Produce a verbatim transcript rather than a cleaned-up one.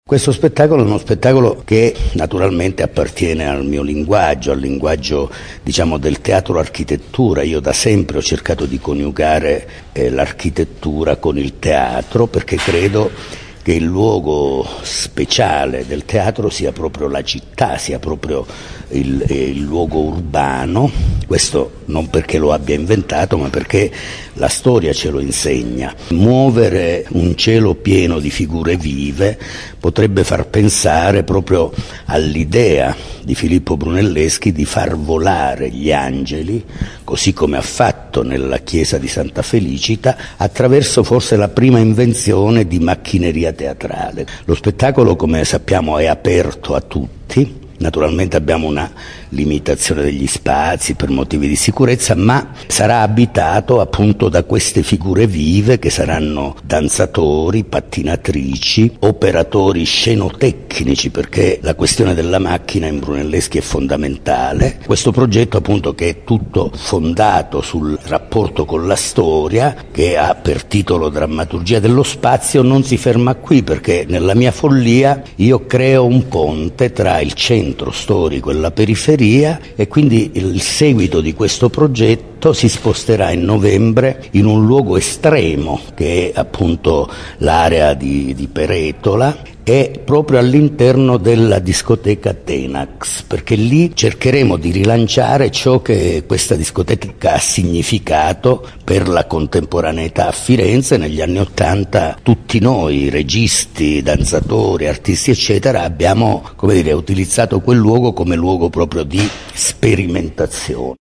Questo spettacolo è uno spettacolo che naturalmente appartiene al mio linguaggio, al linguaggio diciamo del teatro architettura. Io da sempre ho cercato di coniugare eh, l'architettura con il teatro, perché credo che il luogo speciale del teatro sia proprio la città, sia proprio il, il luogo urbano. Questo non perché lo abbia inventato, ma perché la storia ce lo insegna. Muovere un cielo pieno di figure vive potrebbe far pensare proprio all'idea di Filippo Brunelleschi di far volare gli angeli, così come ha fatto nella chiesa di Santa Felicita, attraverso forse la prima invenzione di macchineria teatrale. Lo spettacolo, come sappiamo, è aperto a tutti. Naturalmente abbiamo una limitazione degli spazi per motivi di sicurezza, ma sarà abitato appunto da queste figure vive che saranno danzatori, pattinatrici, operatori scenotecnici, perché la questione della macchina in Brunelleschi è fondamentale. Questo progetto appunto, che è tutto fondato sul rapporto con la storia, che ha per titolo Drammaturgia dello spazio, non si ferma qui, perché nella mia follia io creo un ponte tra il centro storico e la periferia, e quindi il seguito di questo progetto si sposterà in novembre in un luogo estremo che è appunto l'area di, di Peretola, e proprio all'interno della discoteca Tenax, perché lì cercheremo di rilanciare ciò che questa discoteca ha significato per la contemporaneità a Firenze. Negli anni Ottanta tutti noi, registi, danzatori, artisti eccetera, abbiamo, come dire, utilizzato quel luogo come luogo proprio di sperimentazione.